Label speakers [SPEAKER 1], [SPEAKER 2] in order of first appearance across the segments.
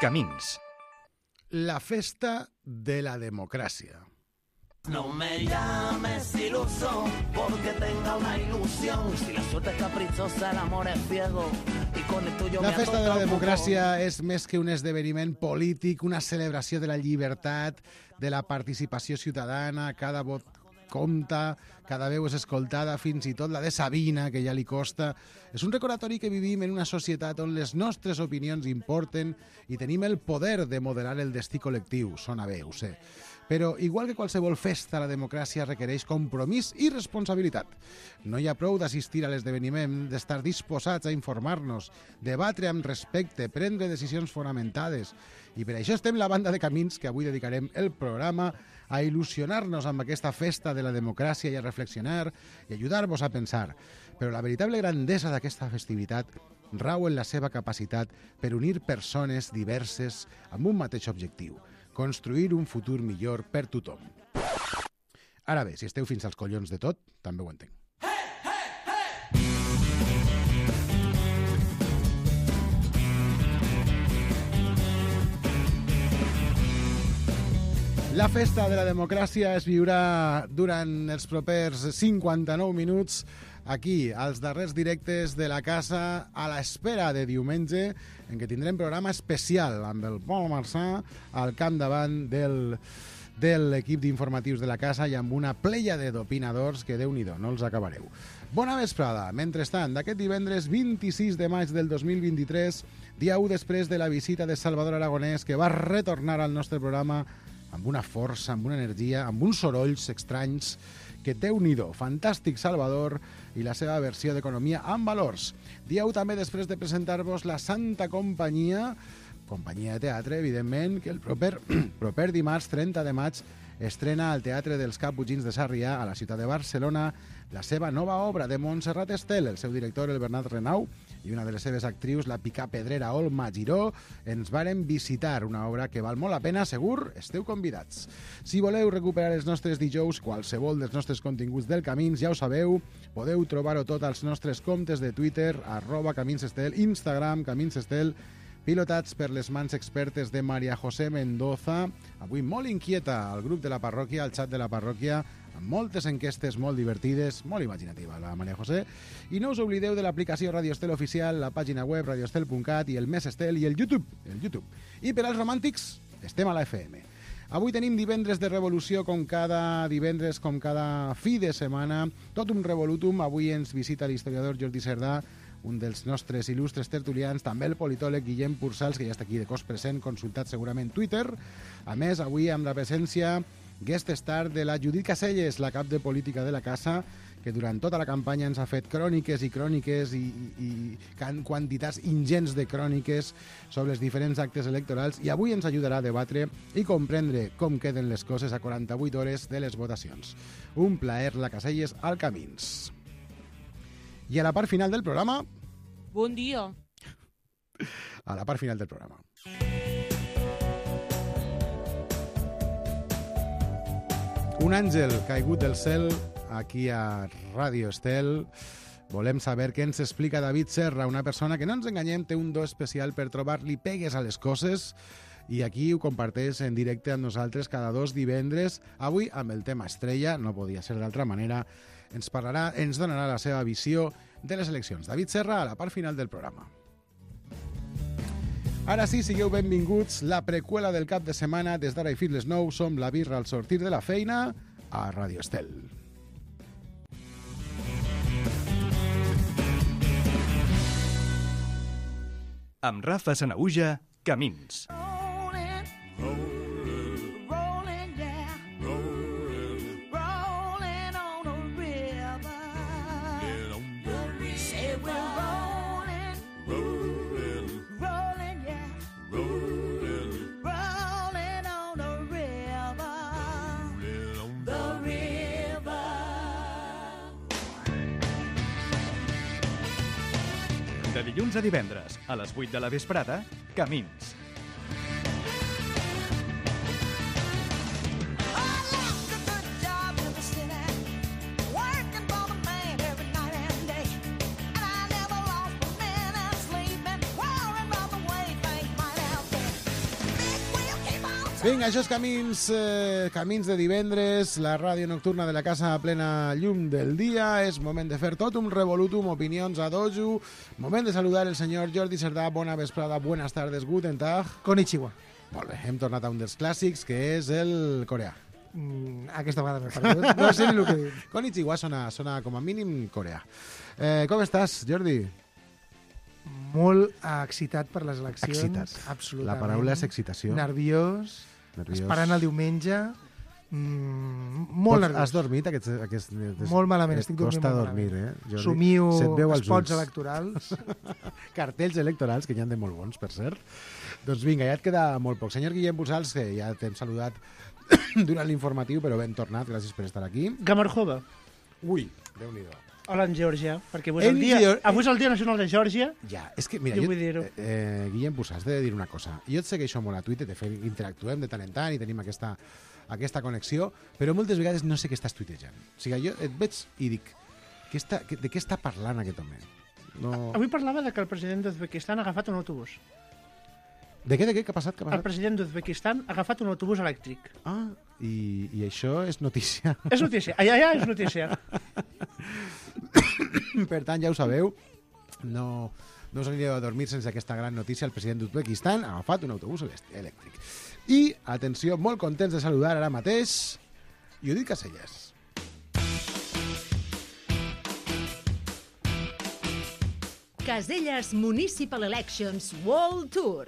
[SPEAKER 1] Camins.
[SPEAKER 2] La festa de la democràcia.
[SPEAKER 3] No me llames iluso porque tenga una ilusión. Si la suerte es caprichosa, el amor es ciego. Y con el tuyo
[SPEAKER 2] La festa de la democràcia és més que un esdeveniment polític, una celebració de la llibertat, de la participació ciutadana, cada vot compta, cada veu és escoltada, fins i tot la de Sabina, que ja li costa. És un recordatori que vivim en una societat on les nostres opinions importen i tenim el poder de modelar el destí col·lectiu. Sona bé, ho sé. Però, igual que qualsevol festa, la democràcia requereix compromís i responsabilitat. No hi ha prou d'assistir a l'esdeveniment, d'estar disposats a informar-nos, debatre amb respecte, prendre decisions fonamentades. I per això estem la banda de Camins, que avui dedicarem el programa a il·lusionar-nos amb aquesta festa de la democràcia i a reflexionar i ajudar-vos a pensar. Però la veritable grandesa d'aquesta festivitat rau en la seva capacitat per unir persones diverses amb un mateix objectiu: construir un futur millor per tothom. Ara bé, si esteu fins als collons de tot, també ho entenc. La festa de la democràcia es viurà durant els propers 59 minuts aquí, als darrers directes de la casa, a l'espera de diumenge, en què tindrem programa especial amb el Pol Marçà al capdavant de l'equip d'informatius de la casa i amb una pléiade d'opinadors que, Déu-n'hi-do, no els acabareu. Bona vesprada. Mentrestant, d'aquest divendres 26 de maig del 2023, dia 1 després de la visita de Salvador Aragonès, que va retornar al nostre programa amb una força, amb una energia, amb uns sorolls estranys, que Déu-n'hi-do, fantàstic Salvador i la seva versió d'Economia amb valors. Dia 1 també després de presentar-vos la Santa Companyia de teatre, evidentment, que el proper dimarts 30 de maig estrena al Teatre dels Caputxins de Sarrià, a la ciutat de Barcelona, la seva nova obra de Montserrat Estel. El seu director, el Bernat Renau, i una de les seves actrius, la picapedrera Olma Giró, ens varen visitar, una obra que val molt la pena, segur, esteu convidats. Si voleu recuperar els nostres dijous, qualsevol dels nostres continguts del Camins, ja ho sabeu, podeu trobar-ho tot als nostres comptes de Twitter, @CaminsEstel, Instagram, CaminsEstel, pilotats per les mans expertes de Maria José Mendoza, avui molt inquieta al grup de la parròquia, al xat de la parròquia, amb moltes enquestes molt divertides, molt imaginativa la Maria José. I no us oblideu de l'aplicació Radio Estel Oficial, la pàgina web radioestel.cat i el Més Estel i el YouTube. I per als romàntics, estem a la FM. Avui tenim divendres de revolució, com cada divendres, com cada fi de setmana, tot un revolutum. Avui ens visita l'historiador Jordi Cerdà, un dels nostres il·lustres tertulians, també el politòleg Guillem Pursals, que ja està aquí de cos present, consultat segurament Twitter. A més, avui amb la presència guest star de la Judit Caselles, la cap de política de la casa, que durant tota la campanya ens ha fet cròniques i quantitats ingents de cròniques sobre els diferents actes electorals, i avui ens ajudarà a debatre i comprendre com queden les coses a 48 hores de les votacions. Un plaer, la Caselles al Camins. I a la part final del programa...
[SPEAKER 4] Bon dia.
[SPEAKER 2] A la part final del programa. Un àngel caigut del cel aquí a Radio Estel. Volem saber què ens explica David Serra, una persona que, no ens enganyem, té un do especial per trobar-li pegues a les coses, i aquí ho comparteix en directe amb nosaltres cada 2 divendres. Avui, amb el tema estrella, no podia ser d'altra manera, ens donarà la seva visió de les eleccions. David Serra, a la part final del programa. Ara sí, sigueu benvinguts. La preqüela del cap de setmana, des d'ara i fins les 9, som la birra al sortir de la feina a Radio Estel.
[SPEAKER 1] Amb Rafa Sanaüja, Camins. De dilluns a divendres, a les 8 de la vesprada, Camins.
[SPEAKER 2] Vinga, això és camins de divendres, la ràdio nocturna de la casa a plena llum del dia. És moment de fer tot un revolutum, opinions a dojo. Moment de saludar el senyor Jordi Cerdà. Bona vesprada, buenas tardes, guten tag.
[SPEAKER 4] Konnichiwa.
[SPEAKER 2] Molt bé, hem tornat a un dels clàssics, que és el coreà.
[SPEAKER 4] Aquesta vegada m'he perdut. No sé ni el que he dit.
[SPEAKER 2] Konnichiwa sona com a mínim coreà. Com estàs, Jordi?
[SPEAKER 4] Molt excitat per les eleccions.
[SPEAKER 2] Excitat.
[SPEAKER 4] Absolutament.
[SPEAKER 2] La paraula és excitació.
[SPEAKER 4] Nerviós. Esperant el diumenge. Molt nerviós.
[SPEAKER 2] Has dormit
[SPEAKER 4] molt malament, estic dormint
[SPEAKER 2] costa
[SPEAKER 4] molt
[SPEAKER 2] dormir,
[SPEAKER 4] malament.
[SPEAKER 2] Jordi?
[SPEAKER 4] Somio
[SPEAKER 2] Se't veu als
[SPEAKER 4] spots
[SPEAKER 2] ulls.
[SPEAKER 4] electorals.
[SPEAKER 2] Cartells electorals, que hi ha de molt bons, per cert. Doncs vinga, ja et queda molt poc. Senyor Guillem Busals, que ja t'hem saludat durant l'informatiu, però ben tornat, gràcies per estar aquí.
[SPEAKER 5] Gamarjova.
[SPEAKER 2] Ui, Déu-n'hi-do.
[SPEAKER 5] Hola, en Geòrgia, perquè avui és el dia nacional de Geòrgia.
[SPEAKER 2] Ja, és que, mira,
[SPEAKER 5] Jo vull dir-ho.
[SPEAKER 2] Guillem Busals, t'he de dir una cosa. Jo et segueixo molt a Twitter, de fet, interactuem de tant en tant i tenim aquesta connexió, però moltes vegades no sé què estàs tuitejant. O sigui, jo et veig i dic, de què està parlant aquest home? No...
[SPEAKER 5] Avui parlava de que el president d'Uzbekistan ha agafat un autobús.
[SPEAKER 2] De què? Què ha passat?
[SPEAKER 5] El president d'Uzbekistan ha agafat un autobús elèctric.
[SPEAKER 2] Ah, i això és notícia.
[SPEAKER 5] És notícia. Allà és notícia.
[SPEAKER 2] Per tant, ja ho sabeu, no us anireu a dormir sense aquesta gran notícia. El president d'Uzbekistan ha agafat un autobús elèctric. I, atenció, molt contents de saludar ara mateix Judit Casellas.
[SPEAKER 6] Casellas Municipal Elections World Tour.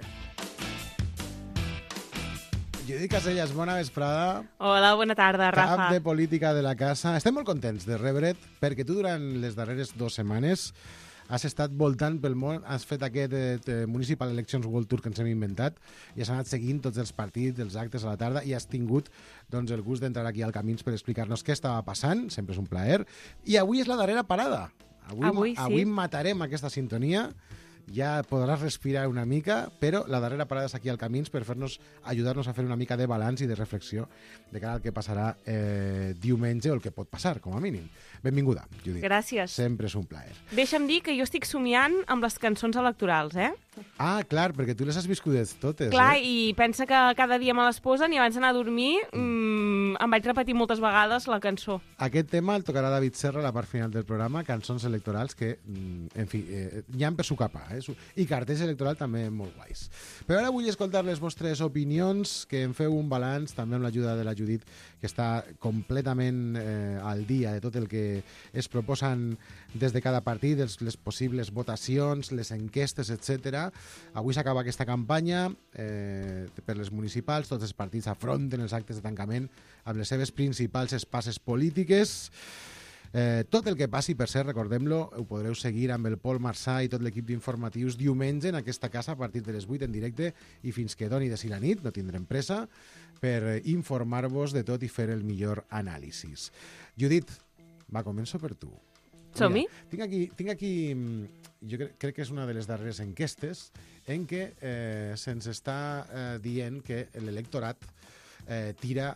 [SPEAKER 2] Judit Casellas, bona vesprada.
[SPEAKER 7] Hola, bona tarda, Rafa.
[SPEAKER 2] Cap de política de la casa. Estem molt contents de rebre't, perquè tu durant les darreres 2 setmanes has estat voltant pel món, has fet aquest Municipal Elections World Tour que ens hem inventat i has anat seguint tots els partits, els actes a la tarda i has tingut doncs, el gust d'entrar aquí al Camins per explicar-nos què estava passant, sempre és un plaer. I avui és la darrera parada. Avui
[SPEAKER 7] sí.
[SPEAKER 2] matarem aquesta sintonia. Ja podràs respirar una mica, però la darrera parada és aquí al Camins per ajudar-nos a fer una mica de balanç i de reflexió de cara al que passarà diumenge o el que pot passar, com a mínim. Benvinguda, Judit.
[SPEAKER 7] Gràcies.
[SPEAKER 2] Sempre és un plaer.
[SPEAKER 7] Deixa'm dir que jo estic somiant amb les cançons electorals,
[SPEAKER 2] Ah, clar, perquè tu les has viscudes totes.
[SPEAKER 7] Clar, i pensa que cada dia me les posen i abans d'anar a dormir em vaig repetir moltes vegades la cançó.
[SPEAKER 2] Aquest tema el tocarà David Serra a la part final del programa, cançons electorals que, en fi, hi ha per su capa, i cartells electorals també molt guais. Però ara vull escoltar les vostres opinions, que en feu un balanç, també amb l'ajuda de la Judit, que està completament al dia de tot el que es proposen des de cada partit, les possibles votacions, les enquestes, etc. Avui s'acaba aquesta campanya per les municipals, tots els partits afronten els actes de tancament amb les seves principals espases polítiques. Tot el que passi, per cert, recordem-lo, ho podreu seguir amb el Pol Marçà i tot l'equip d'informatius diumenge en aquesta casa a partir de les 8 en directe i fins que doni de si la nit, no tindrem pressa, per informar-vos de tot i fer el millor anàlisis. Judit, va, començo per tu.
[SPEAKER 7] Som-hi?
[SPEAKER 2] Tinc aquí, jo crec que és una de les darreres enquestes en què se'ns està dient que l'electorat tira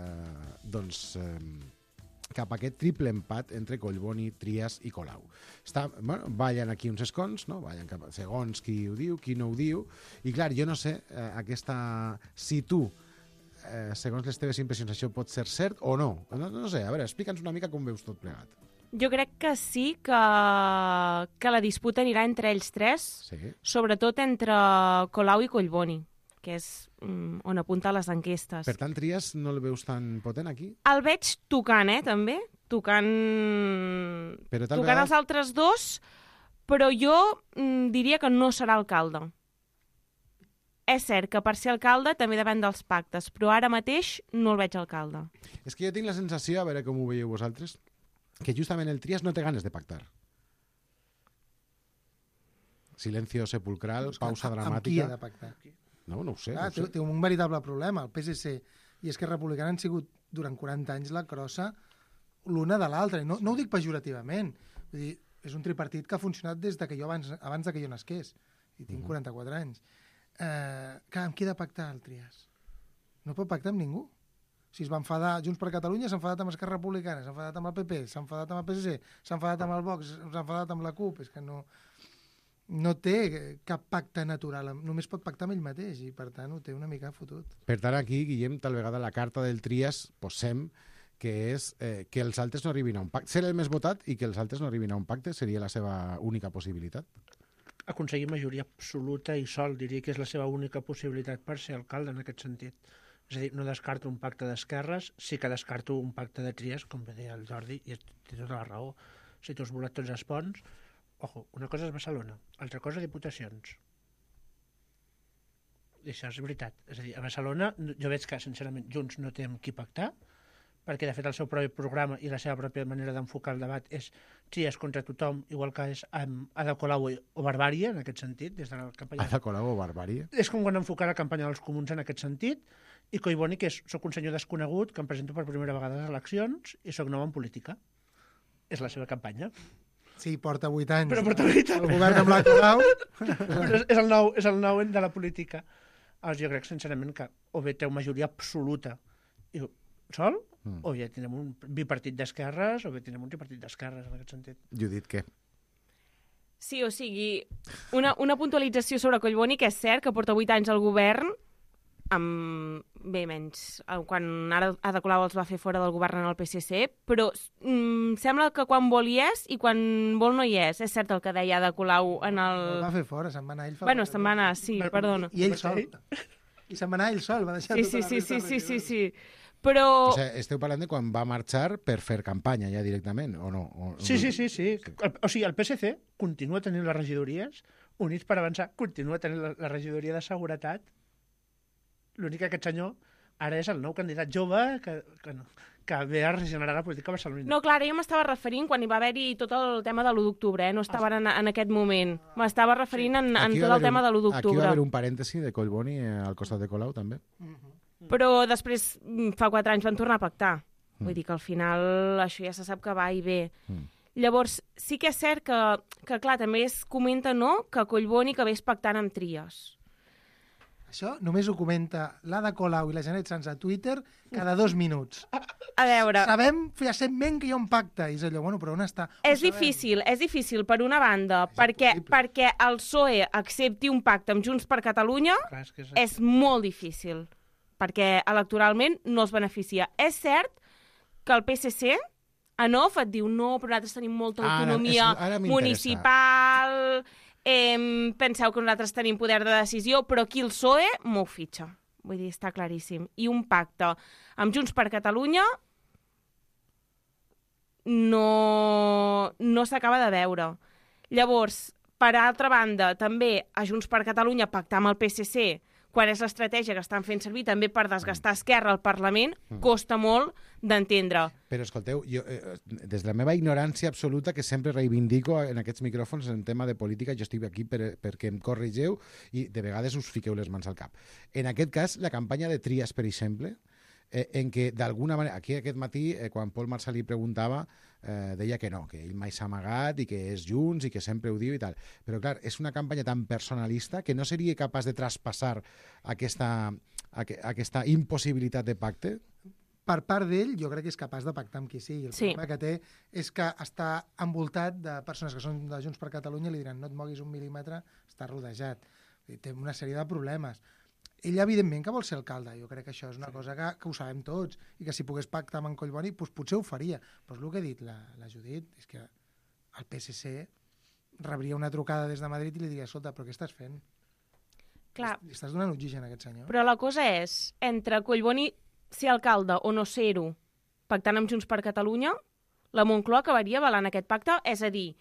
[SPEAKER 2] cap a aquest triple empat entre Collboni, Trias i Colau. Ballen aquí uns escons, no? Ballen cap a segons qui ho diu, qui no ho diu, i clar, jo no sé, si tu, segons les teves impressions, això pot ser cert o no. No sé, a veure, explica'ns una mica com veus tot plegat.
[SPEAKER 7] Jo crec que sí, que la disputa anirà entre ells tres,
[SPEAKER 2] Sí.
[SPEAKER 7] sobretot entre Colau i Collboni, que és on apunta les enquestes.
[SPEAKER 2] Per tant, Trias no el veus tan potent aquí?
[SPEAKER 7] El veig tocant, també, tocant els altres dos, però jo diria que no serà alcalde. És cert que per ser alcalde també depèn dels pactes, però ara mateix no el veig alcalde.
[SPEAKER 2] És que jo tinc la sensació, a veure com ho veieu vosaltres, que justament el Trias no té ganes de pactar. Silencio sepulcral, pausa dramàtica.
[SPEAKER 4] Amb qui ha de pactar?
[SPEAKER 2] No ho sé.
[SPEAKER 4] Té un veritable problema. El PSC i Esquerra Republicana han sigut durant 40 anys la crossa l'una de l'altra. No ho dic pejorativament. Vull dir, és un tripartit que ha funcionat des de que jo abans de que jo nasqués. I tinc 44 anys. Amb qui ha de pactar el Trias? No pot pactar amb ningú. Si es va enfadar Junts per Catalunya, s'ha enfadat amb Esquerra Republicana, s'ha enfadat amb el PP, s'ha enfadat amb el PSC, s'ha enfadat amb el Vox, s'ha enfadat amb la CUP. És que no... no té cap pacte natural, només pot pactar amb ell mateix i per tant ho té una mica fotut.
[SPEAKER 2] Per tant, aquí, Guillem, tal vegada la carta del Trias posem que és que els altres no arribin a un pacte. Ser el més votat i que els altres no arribin a un pacte seria la seva única possibilitat.
[SPEAKER 5] Aconseguir majoria absoluta i sol, diria que és la seva única possibilitat per ser alcalde en aquest sentit. És a dir, no descarto un pacte d'esquerres, sí que descarto un pacte de Trias, com bé deia el Jordi, i té tota la raó. Si tu has volat tots els ponts, ojo, una cosa és Barcelona, altra cosa diputacions. I això és veritat. És a dir, a Barcelona jo veig que, sincerament, Junts no té amb qui pactar, perquè, de fet, el seu propi programa i la seva pròpia manera d'enfocar el debat és Trias contra tothom, igual que és Ada Colau o Barbària, en aquest sentit, des de la campanya.
[SPEAKER 2] Ada Colau o Barbària?
[SPEAKER 5] És com quan enfocar la campanya dels comuns en aquest sentit, i Collboni, que soc un senyor desconegut, que em presento per primera vegada a les eleccions i soc nou en política. És la seva campanya.
[SPEAKER 4] Sí, porta 8 anys.
[SPEAKER 5] Però porta 8 anys.
[SPEAKER 4] El govern amb la Colau.
[SPEAKER 5] és el nou de la política. Aleshores, jo crec, sincerament, que o bé té majoria absoluta i sol, o ja tindrem un bipartit d'esquerres, o bé tindrem un tripartit d'esquerres, en aquest sentit.
[SPEAKER 2] Judit, què?
[SPEAKER 7] Sí, o sigui, una puntualització sobre Collboni, que és cert que porta 8 anys al govern, bé, menys quan Ada Colau els va fer fora del govern en el PSC, però sembla que quan vol hi és i quan vol no hi és. És cert el que deia Ada Colau en el...
[SPEAKER 4] El va fer fora, se'n va anar ell.
[SPEAKER 7] Bueno, se'n va anar, sí, perdona.
[SPEAKER 4] I ell sol. I se'n va anar ell sol, va deixar tota la resta.
[SPEAKER 7] Sí. Però...
[SPEAKER 2] O sigui, esteu parlant de quan va marxar per fer campanya ja directament, o no?
[SPEAKER 5] Sí. O sigui, el PSC continua tenint les regidories, Units per Avançar continua tenint la regidoria de Seguretat. L'únic que aquest senyor ara és el nou candidat jove que ve a regenerar la política barcelonina.
[SPEAKER 7] No, Clara, jo m'estava referint quan hi va haver-hi tot el tema de l'1 d'octubre, no estava en aquest moment. M'estava referint en tot el tema de l'1 d'octubre.
[SPEAKER 2] Aquí va haver un parèntesi de Collboni al costat de Colau, també.
[SPEAKER 7] Però després, fa 4 anys, van tornar a pactar. Vull dir que al final això ja se sap que va i ve. Llavors, sí que és cert que clar, també es comenta, no?, que Collboni que vés pactant amb Trias.
[SPEAKER 4] Això només ho comenta l'Ada Colau i la Janet Sanz a Twitter cada 2 minuts.
[SPEAKER 7] A veure...
[SPEAKER 4] Sabem fehacientment que hi ha un pacte. I és allò, bueno, però on està?
[SPEAKER 7] És difícil, per una banda, perquè el PSOE accepti un pacte amb Junts per Catalunya és molt difícil, perquè electoralment no es beneficia. És cert que el PSC a Nof et diu no, però nosaltres tenim molta autonomia municipal... penseu que nosaltres tenim poder de decisió, però aquí el PSOE m'ho fitxa. Vull dir, està claríssim. I un pacte amb Junts per Catalunya no s'acaba de veure. Llavors, per altra banda, també a Junts per Catalunya pactar amb el PSC, quan és l'estratègia que estan fent servir també per desgastar Esquerra al Parlament, costa molt d'entendre.
[SPEAKER 2] Però escolteu, jo, des de la meva ignorància absoluta, que sempre reivindico en aquests micròfons en tema de política, jo estic aquí perquè em corregeu i de vegades us fiqueu les mans al cap. En aquest cas, la campanya de Trias, per exemple, en què d'alguna manera, aquí aquest matí, quan Pol Marçal li preguntava, deia que no, que ell mai s'ha amagat i que és Junts i que sempre ho diu i tal. Però clar, és una campanya tan personalista que no seria capaç de traspassar aquesta impossibilitat de pacte?
[SPEAKER 4] Per part d'ell, jo crec que és capaç de pactar amb qui sigui. El problema que té és que està envoltat de persones que són de Junts per Catalunya i li diran no et moguis un mil·límetre, està rodejat. Té una sèrie de problemes. Ell, evidentment, que vol ser alcalde. Jo crec que això és una cosa que ho sabem tots i que si pogués pactar amb en Collboni, doncs potser ho faria. Però és el que ha dit la Judit, és que el PSC rebria una trucada des de Madrid i li diria, escolta, però què estàs fent?
[SPEAKER 7] Clar.
[SPEAKER 4] Li estàs donant oxigen a aquest senyor?
[SPEAKER 7] Però la cosa és, entre Collboni ser alcalde o no ser-ho, pactant amb Junts per Catalunya, la Moncloa acabaria avalant aquest pacte. És a dir,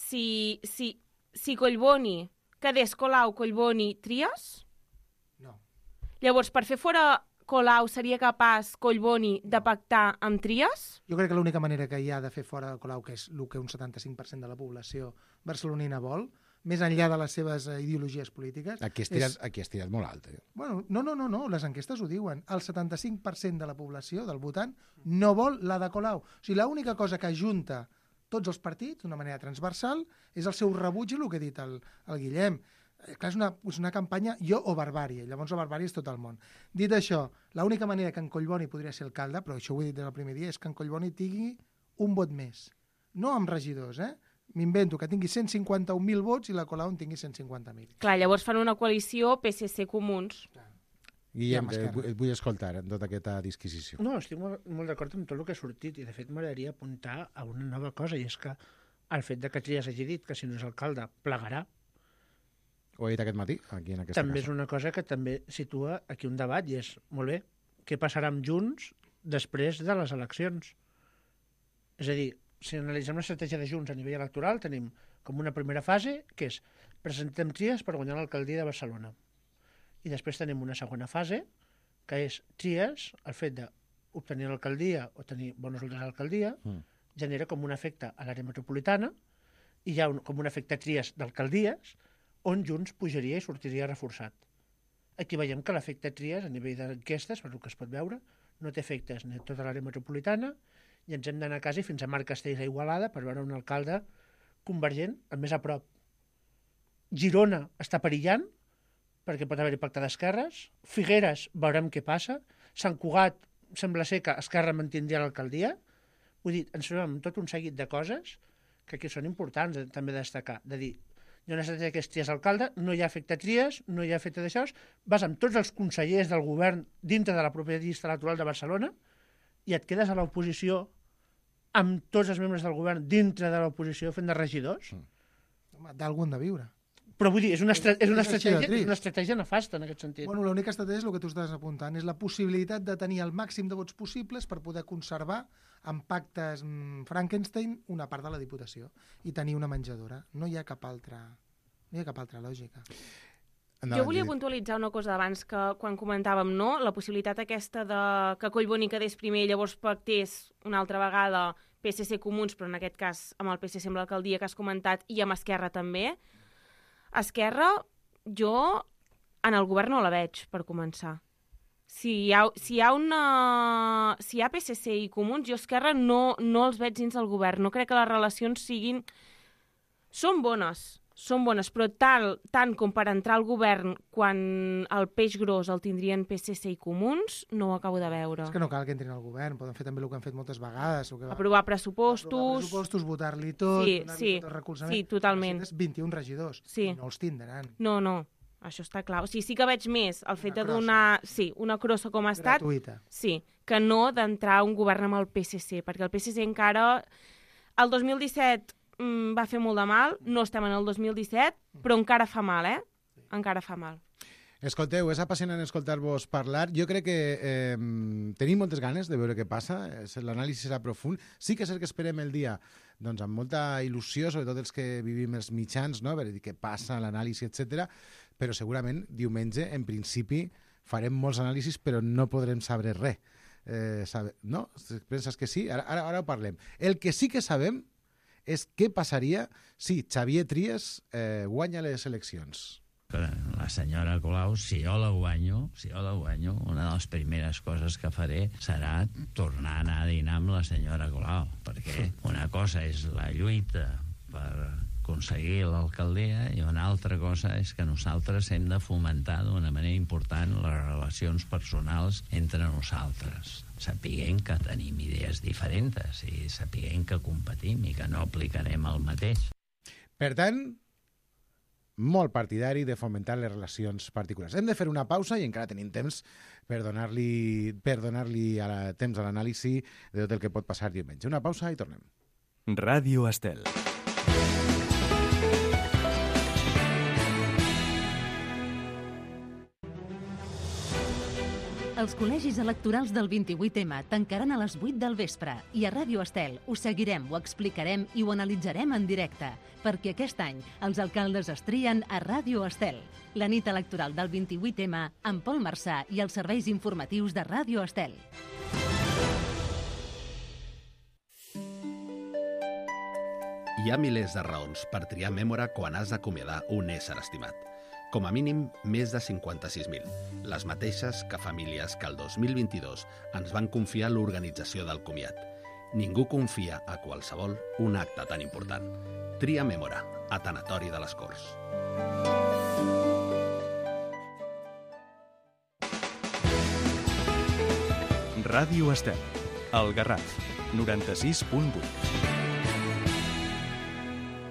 [SPEAKER 7] si Collboni quedés Colau, Collboni, Trias... Llavors, per fer fora Colau, seria capaç Collboni de pactar amb Trias?
[SPEAKER 4] Jo crec que l'única manera que hi ha de fer fora Colau, que és el que un 75% de la població barcelonina vol, més enllà de les seves ideologies polítiques...
[SPEAKER 2] Aquí has tirat molt alt.
[SPEAKER 4] Bueno, no, les enquestes ho diuen. El 75% de la població, del votant, no vol la de Colau. O sigui, l'única cosa que ajunta tots els partits, d'una manera transversal, és el seu rebuig i el que ha dit el Guillem. Clar, és una campanya jo o barbària, llavors la barbària és tot el món. Dit això, l'única manera que en Collboni podria ser alcalde, però això ho he dit des del primer dia, és que en Collboni tingui un vot més. No amb regidors, m'invento que tingui 151.000 vots i la Colau en tingui 150.000.
[SPEAKER 7] Clar, llavors fan una coalició PSC-Comuns.
[SPEAKER 2] Guillem, et vull escoltar en tota aquesta disquisició.
[SPEAKER 5] No, estic molt d'acord amb tot el que ha sortit i de fet m'agradaria apuntar a una nova cosa i és que el fet de que Trias hagi dit que si no és alcalde plegarà
[SPEAKER 2] Ho he dit aquest matí, aquí en aquesta
[SPEAKER 5] també
[SPEAKER 2] casa.
[SPEAKER 5] és una cosa que també situa aquí un debat i és, molt bé, què passarà amb Junts després de les eleccions? És a dir, si analitzem l'estratègia de Junts a nivell electoral, tenim com una primera fase, que és presentem Trias per guanyar l'alcaldia de Barcelona. I després tenim una segona fase, que és Trias, el fet d'obtenir l'alcaldia o tenir bons resultats a l'alcaldia, genera com un efecte a l'àrea metropolitana, i hi ha com un efecte Trias d'alcaldies, on Junts pujaria i sortiria reforçat. Aquí veiem que l'efecte Trias, a nivell d'enquestes, per el que es pot veure, no té efectes ni a tota l'àrea metropolitana, i ens hem d'anar quasi fins a Marc Castells a Igualada per veure un alcalde convergent el més a prop. Girona està perillant, perquè pot haver-hi pacte d'esquerres. Figueres, veurem què passa. Sant Cugat, sembla ser que Esquerra mantindria l'alcaldia. Vull dir, ens trobem amb tot un seguit de coses que aquí són importants també de destacar. De dir, hi ha una estratègia que és Trias alcalde, no hi ha efecte Trias, no hi ha efecte d'això, vas amb tots els consellers del govern dintre de la pròpia llista electoral de Barcelona i et quedes a l'oposició amb tots els membres del govern dintre de l'oposició fent de regidors.
[SPEAKER 4] D'algun de viure.
[SPEAKER 5] Però vull dir, és una estratègia nefasta en aquest sentit.
[SPEAKER 4] Bueno, l'única estratègia és el que tu estàs apuntant, és la possibilitat de tenir el màxim de vots possibles per poder conservar amb pactes Frankenstein una part de la Diputació i tenir una menjadora. No hi ha cap altra lògica.
[SPEAKER 7] Jo volia puntualitzar una cosa abans que quan comentàvem, no? La possibilitat aquesta de que Collboni quedés primer i llavors pactés una altra vegada PSC Comuns, però en aquest cas amb el PSC amb l'alcaldia que has comentat i amb Esquerra també. Esquerra, jo en el govern no la veig, per començar. Si hi ha PSC i Comuns, jo Esquerra no els veig dins del govern. No crec que les relacions siguin... Són bones, però tant com per entrar al govern quan el peix gros el tindrien PSC i Comuns, no ho acabo de veure.
[SPEAKER 4] És que no cal que entrin al govern, poden fer també el que han fet moltes vegades.
[SPEAKER 7] Aprovar pressupostos...
[SPEAKER 4] votar-li tot, donar-li tot el recolzament.
[SPEAKER 7] Sí, totalment.
[SPEAKER 4] 21 regidors, no els tindran.
[SPEAKER 7] No, això està clar. O sigui, sí que veig més el fet de donar una crossa com ha estat,
[SPEAKER 4] gratuïta.
[SPEAKER 7] Sí, que no d'entrar a un govern amb el PSC, perquè el PSC encara... El 2017 va fer molt de mal, no estem en el 2017, però encara fa mal, Encara fa mal.
[SPEAKER 2] Escolteu, és apassionant escoltar-vos parlar. Jo crec que tenim moltes ganes de veure què passa. L'anàlisi serà profund. Sí que és cert que esperem el dia doncs, amb molta il·lusió, sobretot els que vivim els mitjans, no? A veure què passa, l'anàlisi, etc. Però segurament diumenge, en principi, farem molts anàlisis, però no podrem saber res. No? Penses que sí? Ara ho parlem. El que sí que sabem és què passaria si Xavier Trias guanya les eleccions.
[SPEAKER 8] La senyora Colau, si jo la guanyo, una de les primeres coses que faré serà tornar a anar a dinar amb la senyora Colau, perquè una cosa és la lluita per aconseguir l'alcaldia i una altra cosa és que nosaltres hem de fomentar d'una manera important les relacions personals entre nosaltres, sapiguem que tenim idees diferents i sapiguem que competim i que no aplicarem el mateix.
[SPEAKER 2] Per tant, molt partidari de fomentar les relacions particulars. Hem de fer una pausa i encara tenim temps per donar-li temps a l'anàlisi de tot el que pot passar diumenge. Una pausa i tornem.
[SPEAKER 1] Ràdio Estel.
[SPEAKER 6] Els col·legis electorals del 28M tancaran a les 8 del vespre i a Ràdio Estel ho seguirem, ho explicarem i ho analitzarem en directe, perquè aquest any els alcaldes es trien a Ràdio Estel. La nit electoral del 28M amb Pol Marçà i els serveis informatius de Ràdio Estel.
[SPEAKER 9] Hi ha milers de raons per triar Mémora quan has d'acomiadar un ésser estimat. Com a mínim, més de 56.000, les mateixes que famílies que el 2022 ens van confiar l'organització del comiat. Ningú confia a qualsevol un acte tan important. Tria Mémora, a Tanatori de les Corts.
[SPEAKER 1] Ràdio Estel, el Garraf, 96.8.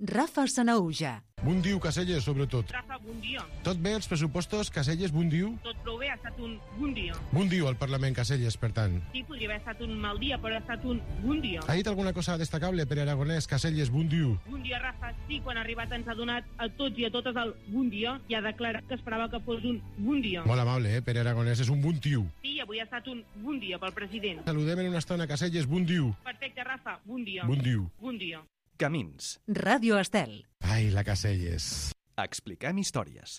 [SPEAKER 6] Rafa Sanauja.
[SPEAKER 2] Bon diu, Caselles, sobretot.
[SPEAKER 10] Rafa, bon dia.
[SPEAKER 2] Tot bé els pressupostos, Caselles, bon diu?
[SPEAKER 10] Tot prou bé, ha estat un bon dia.
[SPEAKER 2] Bon diu al Parlament, Caselles, per tant.
[SPEAKER 10] Sí, podria haver estat un mal dia, però ha estat un bon dia.
[SPEAKER 2] Ha dit alguna cosa destacable per Aragonès, Caselles, bon diu?
[SPEAKER 10] Bon dia, Rafa. Sí, quan ha arribat ens ha donat a tots i a totes el bon dia i ha declarat que esperava que fos un bon dia.
[SPEAKER 2] Molt amable, Per Aragonès, és un bon tiu.
[SPEAKER 10] Sí, avui ha estat un bon dia pel president.
[SPEAKER 2] Saludem en una estona, Caselles, bon diu.
[SPEAKER 10] Perfecte, Rafa, bon dia.
[SPEAKER 2] Bon diu.
[SPEAKER 10] Bon dia.
[SPEAKER 1] Camins.
[SPEAKER 6] Ràdio Estel.
[SPEAKER 2] Ai, la Caselles.
[SPEAKER 1] Expliquem històries.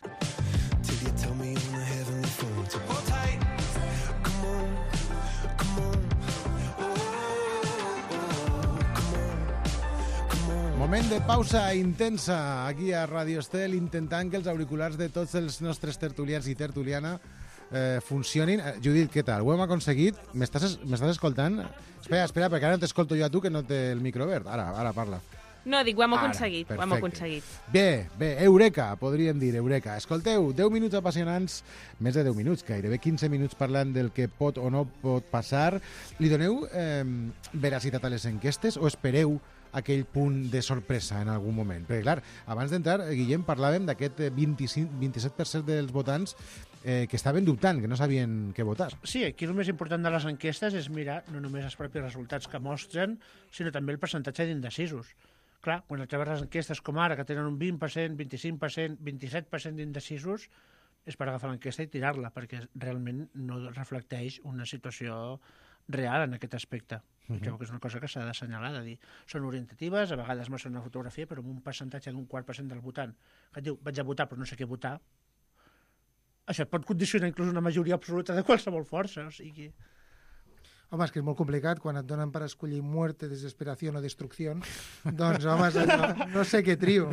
[SPEAKER 2] Moment de pausa intensa aquí a Radio Estel, intentant que els auriculars de tots els nostres tertulians i tertuliana funcionin. Judit, què tal? Ho hem aconseguit? M'estàs escoltant? Espera, perquè ara no t'escolto jo a tu, que no té el micro obert. Ara parla.
[SPEAKER 7] No, dic, ho hem aconseguit,
[SPEAKER 2] Perfecte.
[SPEAKER 7] ho hem aconseguit.
[SPEAKER 2] Bé, eureka, podríem dir, eureka. Escolteu, 10 minuts apassionants, més de 10 minuts, gairebé 15 minuts parlant del que pot o no pot passar. Li doneu veracitat a les enquestes o espereu aquell punt de sorpresa en algun moment? Perquè, clar, abans d'entrar, Guillem, parlàvem d'aquest 27% dels votants que estaven dubtant, que no sabien què votar.
[SPEAKER 5] Sí, aquí el més important de les enquestes és mirar no només els propis resultats que mostren, sinó també el percentatge d'indecisos. Clar, quan et trobes les enquestes com ara, que tenen un 20%, 25%, 27% d'indecisos, és per agafar l'enquesta i tirar-la, perquè realment no reflecteix una situació real en aquest aspecte. Crec que és una cosa que s'ha d'assenyalar, de dir, són orientatives, a vegades mostren una fotografia, però amb un percentatge d'un 4% del votant, que et diu, vaig a votar però no sé què votar, això et pot condicionar inclús una majoria absoluta de qualsevol força, o sigui...
[SPEAKER 4] Home, és que és molt complicat, quan et donen per escollir muerte, desesperació o destrucció, doncs, home, no sé què trio.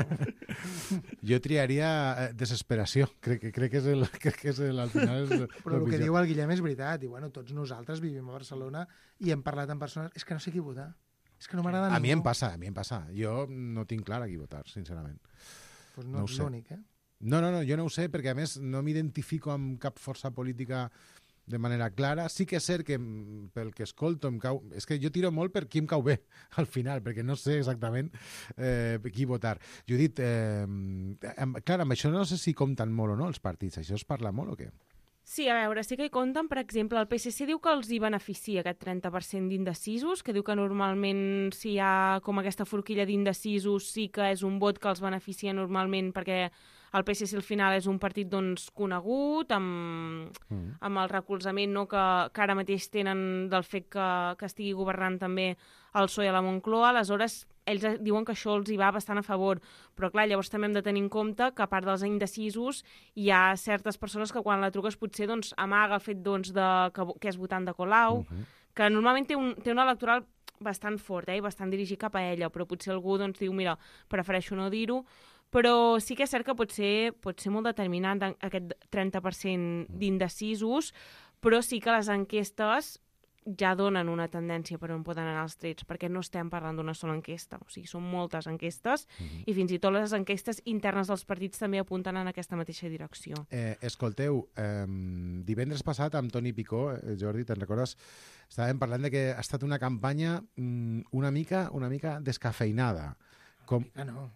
[SPEAKER 2] Jo triaria desesperació, crec que és al final...
[SPEAKER 4] Però el que diu el Guillem és veritat, i bueno, tots nosaltres vivim a Barcelona i hem parlat amb persones, és que no sé qui votar, és que no m'agrada ningú.
[SPEAKER 2] A mi em passa, jo no tinc clar a qui votar, sincerament.
[SPEAKER 4] Doncs no és l'únic,
[SPEAKER 2] No, jo no ho sé, perquè a més no m'identifico amb cap força política de manera clara. Sí que és cert que pel que escolto és que jo tiro molt per qui em cau bé al final, perquè no sé exactament qui votar. Judit, clar, amb això no sé si compten molt o no els partits. Això es parla molt o què?
[SPEAKER 7] Sí, a veure, sí que hi compten, per exemple, el PSC diu que els hi beneficia aquest 30% d'indecisos, que diu que normalment si hi ha com aquesta forquilla d'indecisos sí que és un vot que els beneficia normalment perquè el PSC al final és un partit doncs, conegut, amb el recolzament no, que ara mateix tenen del fet que estigui governant també el PSOE a la Moncloa. Aleshores, ells diuen que això els hi va bastant a favor. Però clar, llavors també hem de tenir en compte que a part dels indecisos hi ha certes persones que quan la truques potser doncs, amaga el fet doncs, que és votant de Colau, que normalment té un electoral bastant fort i bastant dirigit cap a ella, però potser algú doncs, diu, mira, prefereixo no dir-ho. Però sí que és cert que pot ser molt determinant aquest 30% d'indecisos, però sí que les enquestes ja donen una tendència per on poden anar els trets, perquè no estem parlant d'una sola enquesta, o sigui, són moltes enquestes i fins i tot les enquestes internes dels partits també apunten en aquesta mateixa direcció.
[SPEAKER 2] Escolteu, divendres passat amb Toni Picó, Jordi, te'n recordes? Estàvem parlant de que ha estat una campanya una mica descafeinada.
[SPEAKER 4] No.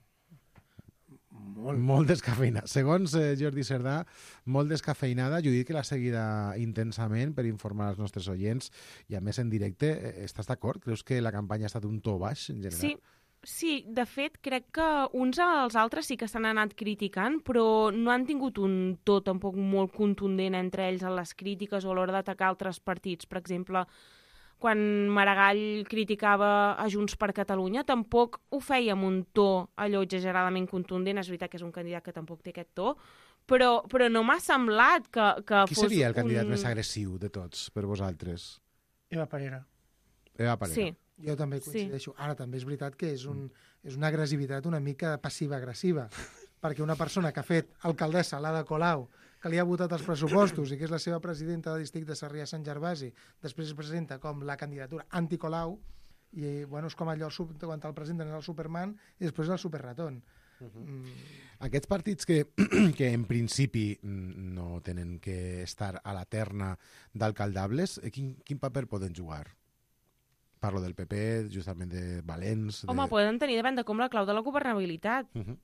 [SPEAKER 2] Molt descafeinada. Segons Jordi Cerdà, molt descafeinada. Judit, que l'ha seguida intensament per informar als nostres oients i a més en directe. Estàs d'acord? Creus que la campanya ha estat un to baix en general?
[SPEAKER 7] Sí, de fet, crec que uns als altres sí que s'han anat criticant, però no han tingut un to tampoc molt contundent entre ells en les crítiques o a l'hora d'atacar altres partits. Per exemple, quan Maragall criticava a Junts per Catalunya, tampoc ho feia amb un to allò exageradament contundent. És veritat que és un candidat que tampoc té aquest to, però no m'ha semblat que
[SPEAKER 2] Qui
[SPEAKER 7] fos
[SPEAKER 2] seria el candidat més agressiu de tots, per vosaltres?
[SPEAKER 5] Eva Parera.
[SPEAKER 7] Sí.
[SPEAKER 4] Jo també coincideixo. Ara també és veritat que és una agressivitat una mica passiva-agressiva, perquè una persona que ha fet alcaldessa, l'Ada Colau, que li ha votat els pressupostos i que és la seva presidenta del districte de Sarrià-Sant Gervasi, després es presenta com la candidatura anti-Colau, i bueno, és com allò quan el presenten és el Superman i després el Superratón.
[SPEAKER 2] Aquests partits que en principi no tenen que estar a la terna d'alcaldables, quin paper poden jugar? Parlo del PP, justament de Valens...
[SPEAKER 7] Home, poden tenir depèn de com la clau de la governabilitat.
[SPEAKER 2] Uh-huh.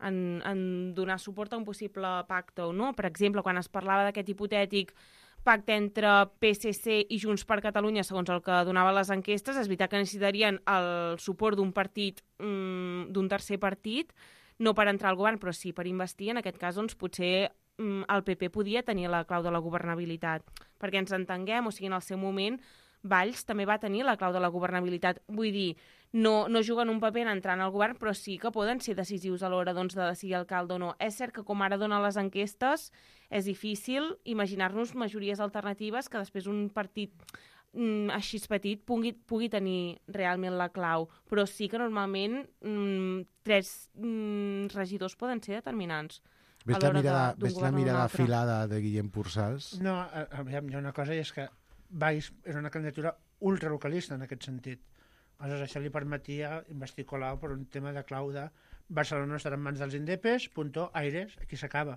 [SPEAKER 7] En donar suport a un possible pacte o no. Per exemple, quan es parlava d'aquest hipotètic pacte entre PSC i Junts per Catalunya, segons el que donaven les enquestes, és veritat que necessitarien el suport d'un partit, d'un tercer partit, no per entrar al govern, però sí per investir. En aquest cas, doncs, potser el PP podia tenir la clau de la governabilitat. Perquè ens entenguem, o sigui, en el seu moment, Valls també va tenir la clau de la governabilitat. Vull dir, no juguen un paper en entrar en el govern, però sí que poden ser decisius a l'hora doncs, de decidir alcalde o no. És cert que com ara donen les enquestes, és difícil imaginar-nos majories alternatives que després un partit així petit pugui tenir realment la clau. Però sí que normalment 3 regidors poden ser determinants.
[SPEAKER 2] Ves la mirada afilada de Guillem Pursals?
[SPEAKER 5] No, hi ha una cosa, i és que Valls és una candidatura ultralocalista en aquest sentit. Aleshores, això li permetia investir Colau per un tema de clau de Barcelona estarà en mans dels indepes, punto, aires, aquí s'acaba.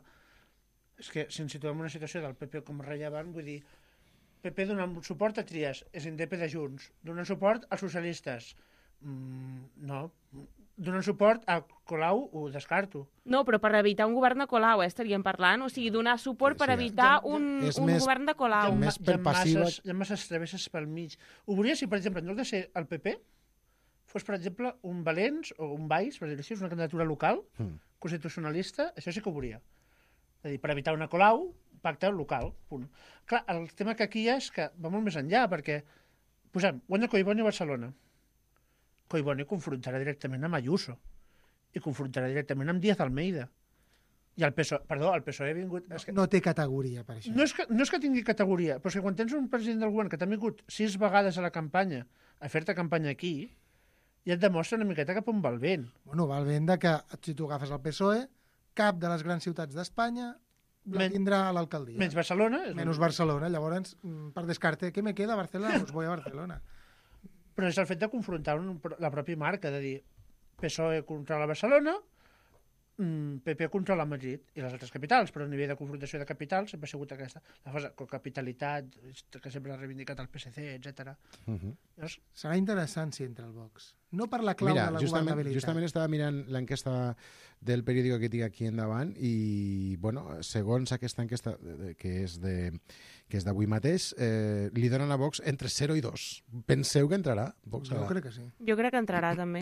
[SPEAKER 5] És que si ens situem en una situació del PP com rellevant, vull dir, PP dona suport a Trias, és indepe de Junts, donen suport als socialistes, no, donen suport a Colau, ho descarto.
[SPEAKER 7] No, però per evitar un govern de Colau, estaríem parlant, o sigui, donar suport per evitar un govern de Colau.
[SPEAKER 5] Hi ha masses travesses pel mig. Ho veuria si, per exemple, en lloc de ser el PP, fos, per exemple, un Valens o un Valls, per dir-ho així, una candidatura local, constitucionalista, això sí que ho veuria. És a dir, per evitar una Colau, pacte local, punt. Clar, el tema que aquí és que va molt més enllà, perquè, posem, guanya Collboni a Barcelona. Collboni confrontarà directament amb Ayuso i confrontarà directament amb Díaz Almeida. I el PSOE, el PSOE ha vingut...
[SPEAKER 4] No té categoria, per això.
[SPEAKER 5] No és que tingui categoria, però és que quan tens un president del govern que t'ha vingut 6 vegades a la campanya a fer-te campanya aquí, ja et demostra una miqueta cap on va el vent.
[SPEAKER 4] Bueno, va el vent que, si tu agafes el PSOE, cap de les grans ciutats d'Espanya la tindrà a l'alcaldia.
[SPEAKER 5] Menys Barcelona.
[SPEAKER 4] Menys Barcelona. Llavors, per descarte, què me queda a Barcelona? Pues voy a Barcelona.
[SPEAKER 5] Però és el fet de confrontar la pròpia marca, de dir PSOE controla Barcelona, PP controla Madrid i les altres capitals, però a nivell de confrontació de capitals sempre ha sigut aquesta, la fase de capitalitat, que sempre ha reivindicat el PSC, etc.
[SPEAKER 4] Serà interessant si entra el Vox. No per la clau de la governabilitat.
[SPEAKER 2] Justament estava mirant l'enquesta del periòdico que tinc aquí endavant i, bueno, segons aquesta enquesta que és d'avui mateix, li donen a Vox entre 0 i 2. Penseu que entrarà Vox?
[SPEAKER 4] Jo crec que sí.
[SPEAKER 7] Jo crec que entrarà també.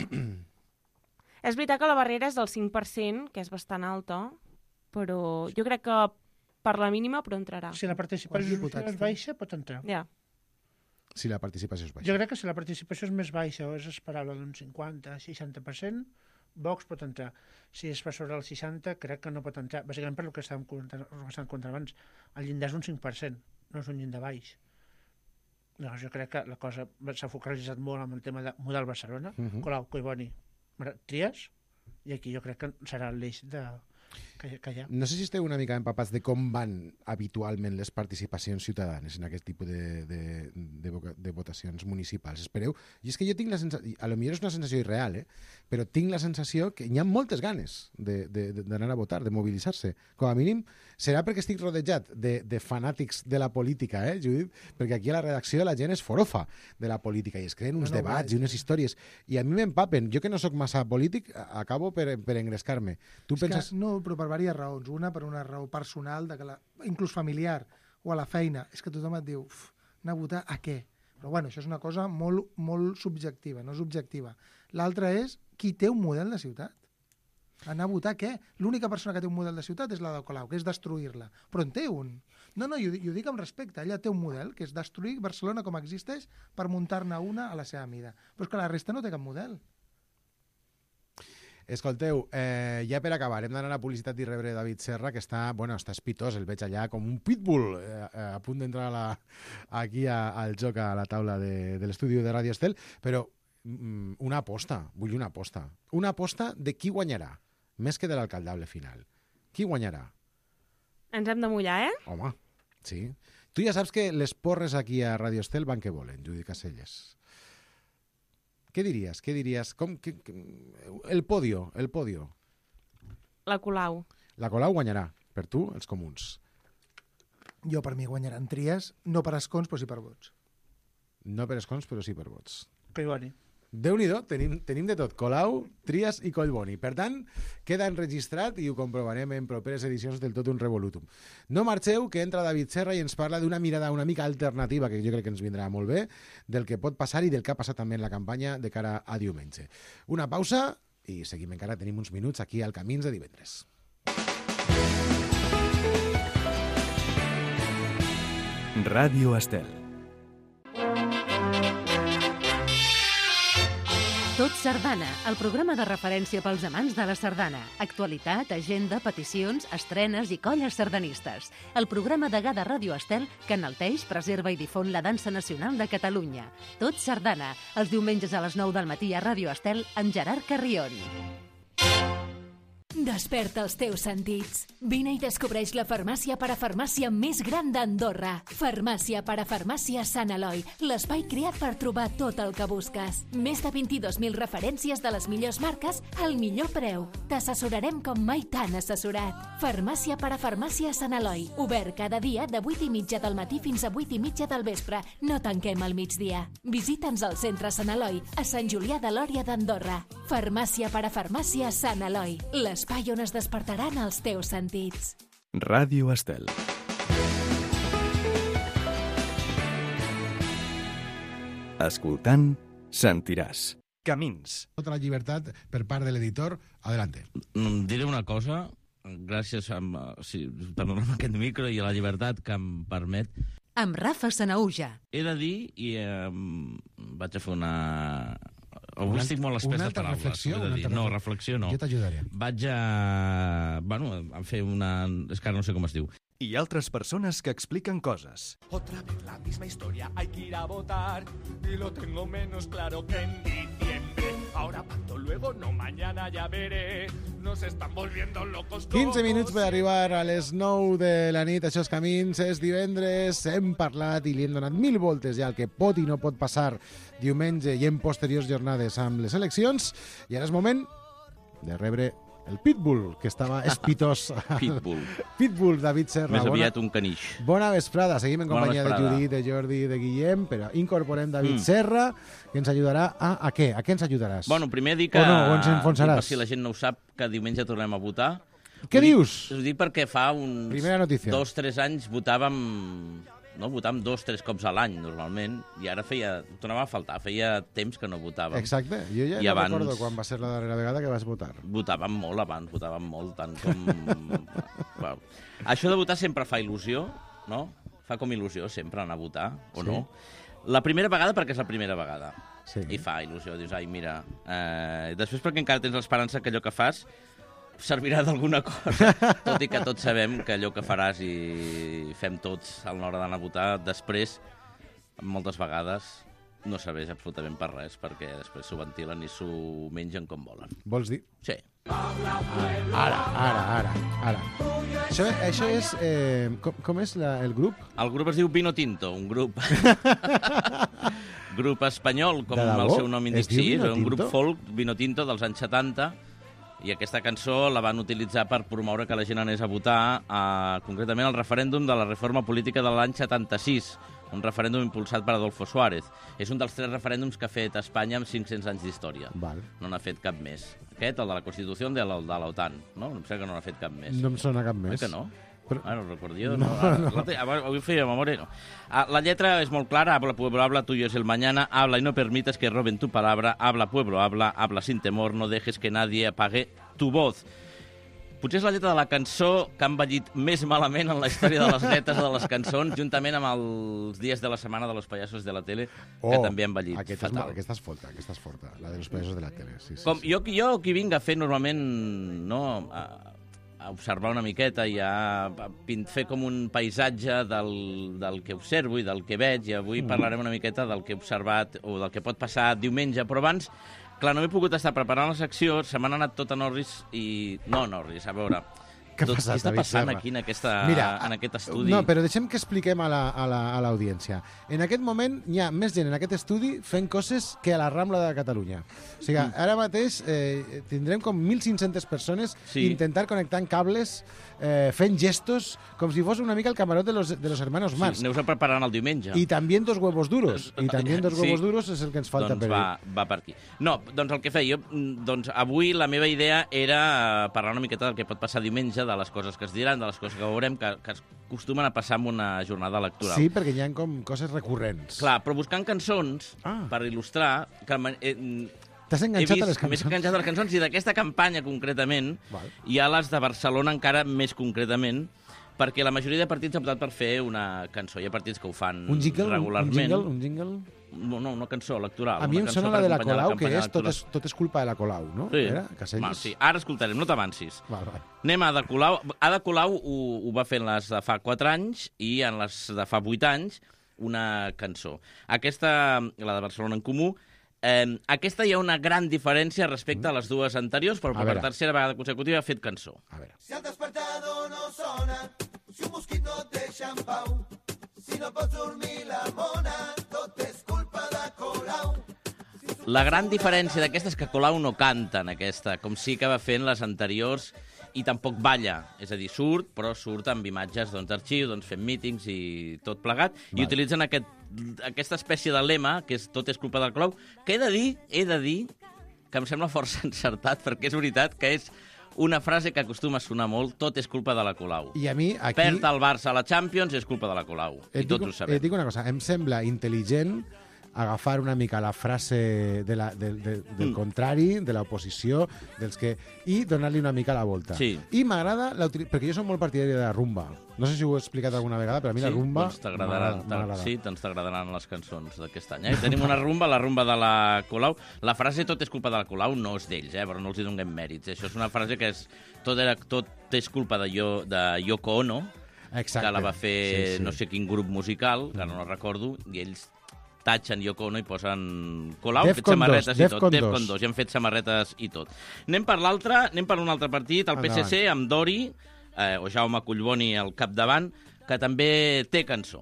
[SPEAKER 7] És veritat que la barrera és del 5%, que és bastant alta, però jo crec que per la mínima, però entrarà.
[SPEAKER 5] Si la participació és baixa, pot entrar.
[SPEAKER 7] Ja.
[SPEAKER 2] Si la participació és baixa.
[SPEAKER 5] Jo crec que si la participació és més baixa o és esperable d'un 50-60%, Vox pot entrar. Si és per sobre el 60%, crec que no pot entrar. Bàsicament per el que estàvem comentant abans. El llindar és un 5%, no és un llindar baix. Llavors jo crec que la cosa s'ha focalitzat molt amb el tema de model Barcelona, Colau, Collboni, Trias, i aquí jo crec que serà l'eix que hi ha.
[SPEAKER 2] No sé si esteu una mica empapats de com van habitualment les participacions ciutadanes en aquest tipus de votacions municipals. Espereu. I és que jo tinc la sensació, a lo millor és una sensació irreal, però tinc la sensació que hi ha moltes ganes d'anar a votar, de mobilitzar-se. Com a mínim, serà perquè estic rodejat de fanàtics de la política, Judit? Perquè aquí a la redacció la gent és forofa de la política i es creen uns debats i unes històries. I a mi m'empapen. Jo que no sóc massa polític, acabo per engrescar-me. Tu penses...
[SPEAKER 4] No, però per diverses raons. Una, per una raó personal, inclús familiar, o a la feina. És que tothom et diu, anar a votar a què? Però bueno, això és una cosa molt, molt subjectiva, no és objectiva. L'altra és qui té un model de ciutat. Anar a votar què? L'única persona que té un model de ciutat és la de Colau, que és destruir-la. Però en té un. No, jo dic amb respecte. Ella té un model, que és destruir Barcelona com existeix per muntar-ne una a la seva mida. Però és que la resta no té cap model.
[SPEAKER 2] Escolteu, ja per acabar, hem d'anar a publicitat i rebre David Serra, que està espitós, el veig allà com un pitbull, a punt d'entrar aquí al joc a la taula de l'estudi de Ràdio Estel, però una aposta, vull una aposta. Una aposta de qui guanyarà, més que de l'alcaldable final. Qui guanyarà?
[SPEAKER 7] Ens hem de mullar,
[SPEAKER 2] Home, sí. Tu ja saps que les porres aquí a Ràdio Estel van que volen, Judit Caselles. Què diries? El podio.
[SPEAKER 7] La Colau.
[SPEAKER 2] La Colau guanyarà. Per tu, els comuns.
[SPEAKER 4] Jo, per mi, guanyaran Trias, no per escons, però sí per vots.
[SPEAKER 2] No per escons, però sí per vots.
[SPEAKER 5] Collboni.
[SPEAKER 2] Déu-n'hi-do, tenim de tot, Colau, Trias i Collboni. Per tant, queda enregistrat i ho comprovarem en properes edicions del Tot un Revolutum. No marxeu, que entra David Serra i ens parla d'una mirada una mica alternativa, que jo crec que ens vindrà molt bé, del que pot passar i del que ha passat també en la campanya de cara a diumenge. Una pausa i seguim encara, tenim uns minuts aquí al Camins de divendres.
[SPEAKER 1] Ràdio Estel.
[SPEAKER 6] Tot Sardana, el programa de referència pels amants de la sardana. Actualitat, agenda, peticions, estrenes i colles sardanistes. El programa degà de Ràdio Estel que enalteix, preserva i difon la dansa nacional de Catalunya. Tot Sardana, els diumenges a les 9 del matí a Ràdio Estel amb Gerard Carrion.
[SPEAKER 11] Desperta els teus sentits. Vine i descobreix la farmàcia parafarmàcia més gran d'Andorra. Farmàcia parafarmàcia Sant Eloi, l'espai creat per trobar tot el que busques. Més de 22.000 referències de les millors marques al millor preu. T'assessorarem com mai t'han assessorat. Farmàcia parafarmàcia Sant Eloi, obert cada dia de 8:30 del matí fins a 8:30 del vespre. No tanquem al migdia. Visita'ns al centre Sant Eloi, a Sant Julià de Lòria d'Andorra. Farmàcia parafarmàcia Sant Eloi, l'espai on es despertaran els teus sentits.
[SPEAKER 1] Ràdio Estel. Escoltant, sentiràs. Camins.
[SPEAKER 2] Tota la llibertat per part de l'editor. Adelante.
[SPEAKER 8] Diré una cosa, gràcies per donar-me aquest micro i a la llibertat que em permet.
[SPEAKER 6] Amb Rafa Sanauja.
[SPEAKER 8] He de dir, i vaig a fer una... Avui estic molt espès de paraules.
[SPEAKER 2] Reflexió,
[SPEAKER 8] no, reflexió no.
[SPEAKER 2] Jo t'ajudaré.
[SPEAKER 8] Vaig a fer una... És que no sé com es diu.
[SPEAKER 1] Y altres persones que expliquen coses.
[SPEAKER 12] Otra vez la misma historia, hay que ir a votar y lo tengo menos claro que en diciembre. Ahora pacto luego, no mañana ya veré. Nos están volviendo locos todos.
[SPEAKER 2] 15 minuts per arribar a les 9 de la nit. Això és Camins, és divendres. Hem parlat i li hem donat 1000 voltes ja el que pot i no pot passar diumenge i en posteriors jornades amb les eleccions. I ara és moment de rebre el Pitbull, que estava espitós. Pitbull, David Serra.
[SPEAKER 8] Més aviat un canix.
[SPEAKER 2] Bona vesprada. Seguim en companyia de Judit, de Jordi, de Guillem, però incorporem David Serra, que ens ajudarà a què? A què ens ajudaràs?
[SPEAKER 8] Bueno, primer dir que...
[SPEAKER 2] O no, o ens enfonsaràs?
[SPEAKER 8] Si la gent no ho sap, que diumenge tornem a votar.
[SPEAKER 2] Què dius?
[SPEAKER 8] Ho dic perquè fa uns 2 o 3 anys votàvem 2-3 cops a l'any, normalment, i ara tornava a faltar, feia temps que no votàvem.
[SPEAKER 2] Exacte, jo ja no recordo quan va ser la darrera vegada que vas votar.
[SPEAKER 8] Votàvem molt abans, tant com... Well, això de votar sempre fa il·lusió, no? Fa com il·lusió sempre anar a votar, o no? La primera vegada perquè és la primera vegada, i fa il·lusió, dius, ai, mira... Després perquè encara tens l'esperança que allò que fas servirà d'alguna cosa, tot i que tots sabem que allò que faràs i fem tots a l'hora d'anar a votar, després, moltes vegades, no serveix absolutament per res, perquè després s'ho ventilen i s'ho mengen com volen.
[SPEAKER 2] Vols dir?
[SPEAKER 8] Sí.
[SPEAKER 2] Ara. Això és... Com és el grup?
[SPEAKER 8] El grup es diu Vino Tinto, un grup... grup espanyol, com el seu nom indica. Sí, és un grup folk, Vino Tinto, dels anys 70, i aquesta cançó la van utilitzar per promoure que la gent anés a votar concretament al referèndum de la reforma política de l'any 76, un referèndum impulsat per Adolfo Suárez. És un dels 3 referèndums que ha fet Espanya amb 500 anys d'història. No n'ha fet cap més. Aquest, el de la Constitució de l'OTAN, no? Em sembla que no n'ha fet cap més.
[SPEAKER 2] No em sona cap més.
[SPEAKER 8] Que no? No recordo jo. Avui feia memòria, no. La lletra és molt clara. Habla pueblo, habla, tuyo es el mañana. Habla y no permitas que roben tu palabra. Habla pueblo, habla sin temor. No dejes que nadie apague tu voz. Potser és la lletra de la cançó que han envellit més malament en la història de les lletres de les cançons, juntament amb els dies de la setmana de los payasos de la tele, que també han envellit fatal.
[SPEAKER 2] Aquesta és forta, la de los payasos de la tele.
[SPEAKER 8] Jo qui vinc a fer normalment, no... a observar una miqueta i a fer com un paisatge del que observo i del que veig, i avui parlarem una miqueta del que he observat o del que pot passar diumenge, però abans, clar, no m'he pogut estar preparant la secció, se m'han anat tot a Norris i... No, Norris, a veure...
[SPEAKER 2] Què ha passat,
[SPEAKER 13] Què està
[SPEAKER 2] David
[SPEAKER 13] passant
[SPEAKER 2] Serra?
[SPEAKER 13] aquí en aquest estudi?
[SPEAKER 2] No, però deixem que expliquem a l'audiència. En aquest moment hi ha més gent en aquest estudi fent coses que a la Rambla de Catalunya. O sigui, ara mateix tindrem com 1.500 persones intentar connectant cables, fent gestos, com si fos una mica el camarot de los hermanos Marx.
[SPEAKER 13] Aneu-se preparant el diumenge.
[SPEAKER 2] I també 2 huevos duros. I també 2 huevos duros és el que ens falta per dir.
[SPEAKER 13] Va per aquí. No, doncs el que feia, doncs avui la meva idea era parlar una miqueta del que pot passar diumenge, de les coses que es diran, de les coses que veurem, que es acostumen a passar en una jornada electoral.
[SPEAKER 2] Sí, perquè hi ha com coses recurrents.
[SPEAKER 13] Clar, però buscant cançons per il·lustrar...
[SPEAKER 2] T'has enganxat a les cançons?
[SPEAKER 13] M'he enganxat a les cançons i d'aquesta campanya concretament hi ha les de Barcelona encara més concretament, perquè la majoria de partits han optat per fer una cançó. Hi ha partits que ho fan regularment.
[SPEAKER 2] Un jingle?
[SPEAKER 13] No, una cançó electoral.
[SPEAKER 2] A mi em sona la de la Colau, que és tot és culpa de la Colau, no?
[SPEAKER 13] Sí.
[SPEAKER 2] Era? Casellas?
[SPEAKER 13] Sí, ara escoltarem, no t'avancis. Anem a Ada Colau. Ada Colau ho va fer en les de fa 4 anys i en les de fa 8 anys una cançó. Aquesta, la de Barcelona en Comú, aquesta hi ha una gran diferència respecte a les dues anteriors, però per tercera vegada consecutiva ha fet cançó.
[SPEAKER 2] A veure.
[SPEAKER 14] Si el despertador no sona, si un mosquit no et deixa en pau, si no pots dormir la mona, tot és culpa de Colau.
[SPEAKER 13] La gran diferència d'aquesta és que Colau no canta en aquesta, com sí que va fent les anteriors, i tampoc balla. És a dir, surt, però surt amb imatges d'arxiu, fent mítings i tot plegat, i utilitzen aquesta espècie de lema, que és tot és culpa del Colau, que he de dir, que em sembla força encertat, perquè és veritat que és una frase que acostuma a sonar molt, tot és culpa de la Colau.
[SPEAKER 2] I a mi, aquí...
[SPEAKER 13] Perd el Barça a la Champions és culpa de la Colau. I tots ho sabem.
[SPEAKER 2] Et dic una cosa, em sembla intel·ligent agafar una mica la frase del contrari, de l'oposició, i donar-li una mica la volta.
[SPEAKER 13] Sí.
[SPEAKER 2] I m'agrada, perquè jo soc molt partidari de la rumba. No sé si ho he explicat alguna vegada, però a mi la rumba m'agrada.
[SPEAKER 13] Sí, doncs t'agradaran les cançons d'aquest any. Tenim una rumba, la rumba de la Colau. La frase tot és culpa de la Colau no és d'ells, però no els hi donem mèrits. Això és una frase que és tot és culpa de Yoko Ono, que la va fer no sé quin grup musical, que no recordo, i ells tatxen Yoko Ono i posen Colau, han fet samarretes i tot. Defcon 2, i han fet samarretes i tot. Anem per l'altre, anem per un altre partit, el PSC, amb Dori, o Jaume Collboni al capdavant, que també té cançó.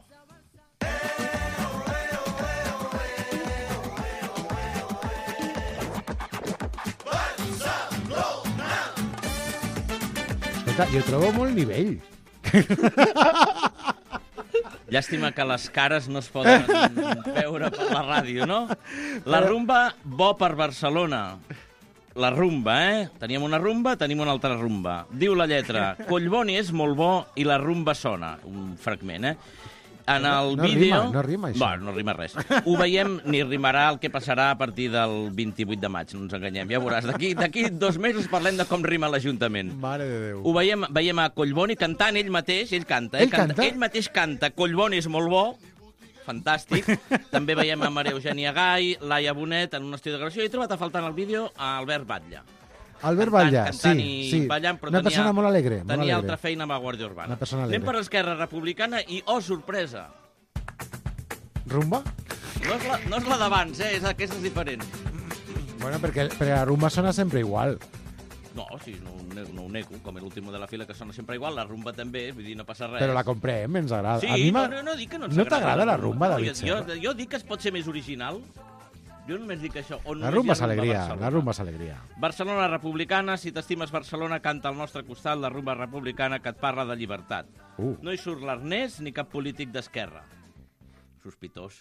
[SPEAKER 2] Escolta, jo trobo molt nivell.
[SPEAKER 13] Llàstima que les cares no es poden veure per la ràdio, no? La rumba, bo per Barcelona. La rumba, Teníem una rumba, tenim una altra rumba. Diu la lletra, Collboni és molt bo i la rumba sona. Un fragment, En el vídeo...
[SPEAKER 2] No rima, això.
[SPEAKER 13] No rima res. Ho veiem, ni rimarà el que passarà a partir del 28 de maig, no ens enganyem. Ja veuràs, d'aquí 2 mesos parlem de com rima l'Ajuntament.
[SPEAKER 2] Mare de Déu.
[SPEAKER 13] Ho veiem a Collboni cantant ell mateix, ell canta. Ell mateix canta, Collboni és molt bo, fantàstic. També veiem a Maria Eugènia Gai, Laia Bonet, en un estudi de gravació, i he trobat a faltar en el vídeo a Albert Batlle.
[SPEAKER 2] Albert Batlle, sí.
[SPEAKER 13] Ballant, però
[SPEAKER 2] una persona molt alegre.
[SPEAKER 13] Tenia altra feina amb la Guàrdia Urbana.
[SPEAKER 2] Una persona alegre.
[SPEAKER 13] Anem per l'Esquerra Republicana i, sorpresa!
[SPEAKER 2] Rumba?
[SPEAKER 13] No és la d'abans, aquesta és diferent.
[SPEAKER 2] Bueno, perquè la rumba sona sempre igual.
[SPEAKER 13] No, sí, no ho nego, com l'últim de la fila que sona sempre igual, la rumba també, vull dir, no passa res.
[SPEAKER 2] Però la comprem, ens agrada.
[SPEAKER 13] Sí,
[SPEAKER 2] a mi
[SPEAKER 13] no dic que no ens agrada.
[SPEAKER 2] No t'agrada la rumba, David Serra?
[SPEAKER 13] Jo dic que es pot ser més original. Jo només dic això.
[SPEAKER 2] La rumba és alegria.
[SPEAKER 13] Barcelona republicana, si t'estimes Barcelona, canta al nostre costat la rumba republicana que et parla de llibertat. No hi surt l'Ernest ni cap polític d'esquerra. Sospitós.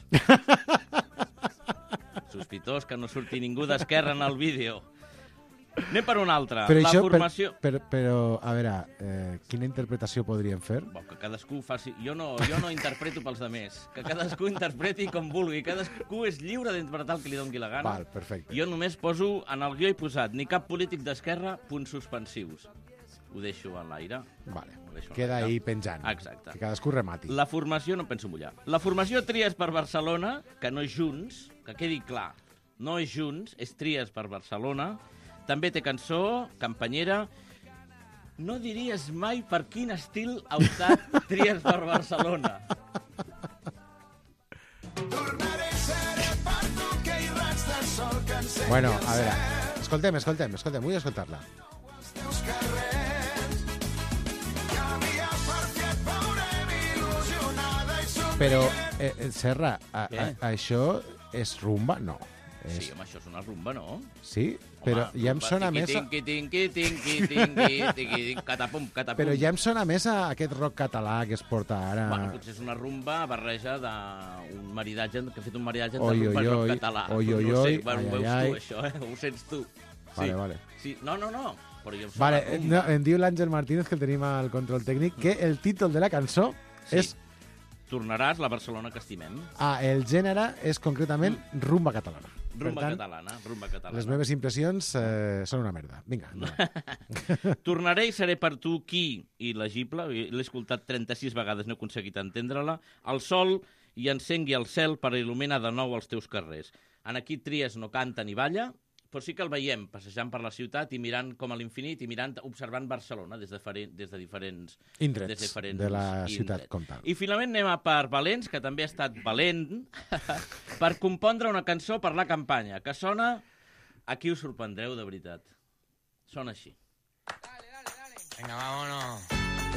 [SPEAKER 13] Sospitós que no surti ningú d'esquerra en el vídeo. Anem per una altra.
[SPEAKER 2] Però
[SPEAKER 13] la formació...
[SPEAKER 2] Però, a veure, quina interpretació podríem fer?
[SPEAKER 13] Que cadascú faci... Jo no interpreto pels demés. Que cadascú interpreti com vulgui. Cadascú és lliure d'interpretar el que li doni la gana.
[SPEAKER 2] Val, perfecte.
[SPEAKER 13] Jo només poso, en el guió he posat, ni cap polític d'esquerra, punts suspensius. Ho deixo en l'aire.
[SPEAKER 2] Vale. Queda ahí penjant.
[SPEAKER 13] Exacte.
[SPEAKER 2] Que cadascú remati.
[SPEAKER 13] La formació, no penso mullar. La formació Tries per Barcelona, que no és Junts, que quedi clar, no és Junts, és Tries per Barcelona. També té cançó, campanyera. No diries mai per quin estil ha optat Tries per Barcelona.
[SPEAKER 2] Bueno, a veure, escoltem, vull escoltar-la. Però, Serra, això és rumba? No.
[SPEAKER 13] Sí, home, això és una rumba, no?
[SPEAKER 2] Sí, però ja em sona més...
[SPEAKER 13] Catapum, catapum.
[SPEAKER 2] Però ja em sona més a aquest rock català que es porta ara...
[SPEAKER 13] Bueno, potser és una rumba barreja d'un maridatge, que ha fet un maridatge de rumba i rock català.
[SPEAKER 2] Oi, oi,
[SPEAKER 13] no sé,
[SPEAKER 2] oi,
[SPEAKER 13] bueno, ho veus
[SPEAKER 2] ai,
[SPEAKER 13] tu, això, ho sents tu.
[SPEAKER 2] Vale, vale.
[SPEAKER 13] Sí, no. Però jo em
[SPEAKER 2] Vale, no, em diu l'Àngel Martínez, que el tenim al control tècnic, que el títol de la cançó és...
[SPEAKER 13] Tornaràs la Barcelona que estimem.
[SPEAKER 2] El gènere és concretament rumba catalana.
[SPEAKER 13] Rumba catalana.
[SPEAKER 2] Les meves impressions són una merda. Vinga.
[SPEAKER 13] Tornaré i seré per tu qui, il·legible, l'he escoltat 36 vegades, no he aconseguit entendre-la, el sol i encengui el cel per il·luminar de nou els teus carrers. En aquí Tries no canta ni balla, però sí que el veiem passejant per la ciutat i mirant com a l'infinit i observant Barcelona des de diferents
[SPEAKER 2] indrets de la ciutat com tal.
[SPEAKER 13] I finalment anem a per Valents, que també ha estat valent, per compondre una cançó per la campanya, que sona... Aquí us sorprendreu, de veritat. Sona així.
[SPEAKER 15] Venga, vámonos.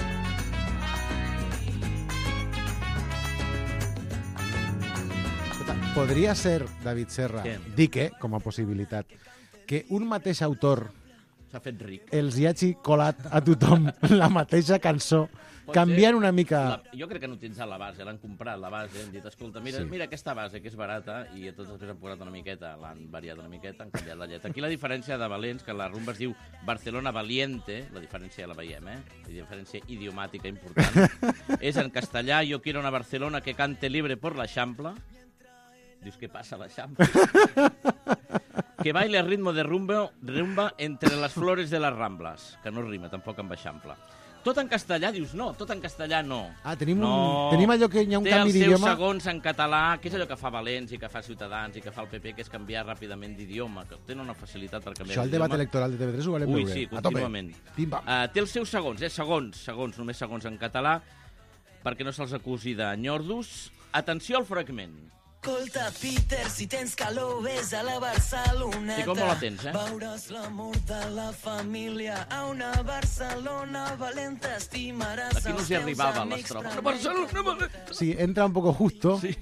[SPEAKER 2] Podria ser, David Serra, dic, com a possibilitat, que un mateix autor
[SPEAKER 13] s'ha fet ric.
[SPEAKER 2] Els hi hagi colat a tothom la mateixa cançó, canviant una mica...
[SPEAKER 13] Jo crec que han utilitzat la base, l'han comprat la base, han dit, escolta, mira aquesta base, que és barata, i tots després han posat una miqueta, l'han variat una miqueta, han canviat la lletra. Aquí la diferència de Valents, que la rumba es diu Barcelona Valiente, la diferència ja la veiem, la diferència idiomàtica important, és en castellà, yo quiero una Barcelona que cante libre por la Eixample. Dius, què passa a l'Eixample? Que baile al ritmo de rumba entre les flores de les Rambles, que no rima tampoc amb Eixample. Tot en castellà, dius, no, tot en castellà no.
[SPEAKER 2] Tenim allò que hi ha un canvi
[SPEAKER 13] Té
[SPEAKER 2] d'idioma...
[SPEAKER 13] els seus segons en català, que és allò que fa Valents i que fa Ciutadans i que fa el PP, que és canviar ràpidament d'idioma, que tenen una facilitat per canviar
[SPEAKER 2] d'idioma. Això al debat electoral de TV3 ho volem veure.
[SPEAKER 13] Sí, contínuament. Té els seus segons, segons, només segons en català, perquè no se'ls acusi de nyordos. Atenció al fragment.
[SPEAKER 16] Escolta, Peter, si tens calor, ves a la Barceloneta.
[SPEAKER 13] Sí, com la tens,
[SPEAKER 16] Veuràs l'amor de la família a una Barcelona valenta, estimaràs
[SPEAKER 13] aquí no s'hi arribava a l'estrofa. Una Barcelona valenta.
[SPEAKER 2] Sí, entra un poco justo. Sí.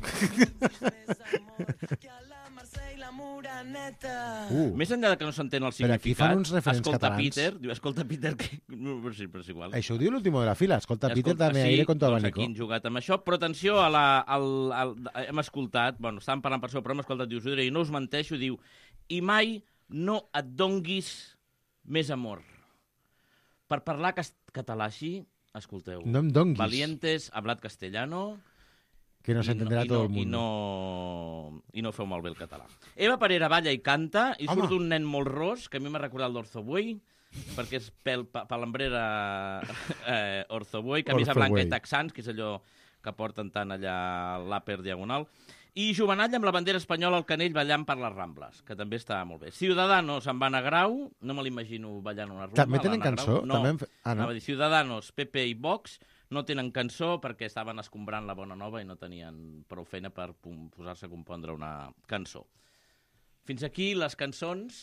[SPEAKER 13] Més enllà de que no s'entén el significat,
[SPEAKER 2] aquí fan uns referents catalans.
[SPEAKER 13] Escolta Peter, que... però és igual.
[SPEAKER 2] Això ho diu l'último de la fila, escolta Peter, també aire con tu abanico.
[SPEAKER 13] Aquí han jugat amb això, però atenció, hem escoltat, bueno, estàvem parlant per això, però hem escoltat, diu, i no us menteixo, diu, i mai no et donguis més amor. Per parlar català així, escolteu.
[SPEAKER 2] No em donguis.
[SPEAKER 13] Valientes, hablat castellano...
[SPEAKER 2] Que no s'entendrà tot el món.
[SPEAKER 13] I no feu malbé el català. Eva Parera balla i canta, i surt un nen molt ros, que a mi m'ha recordat l'Orzo Buey, perquè és palambrera Orzo Buey, camisa blanca i texans, que és allò que porten tant allà l'Upper Diagonal, i Jovenall amb la bandera espanyola al canell ballant per les Rambles, que també està molt bé. Ciudadanos amb Anna Grau, no me l'imagino ballant una rumba.
[SPEAKER 2] També tenen cançó?
[SPEAKER 13] No, anava a dir Ciudadanos, PP i Vox, no tenen cançó perquè estaven escombrant la Bona Nova i no tenien prou feina per posar-se a compondre una cançó. Fins aquí les cançons